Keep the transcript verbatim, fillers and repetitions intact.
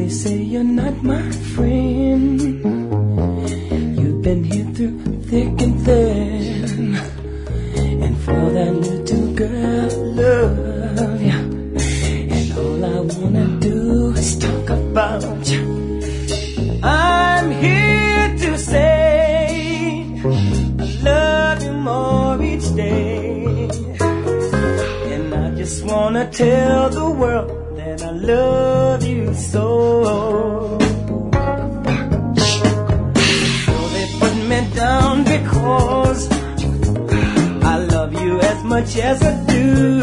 they say you're not my friend. You've been here through thick and thin, and for that little girl, I love you. And all I wanna do is talk about you. I'm here to say I love you more each day, and I just wanna tell the world that I love you so. So they put me down because I love you as much as I do.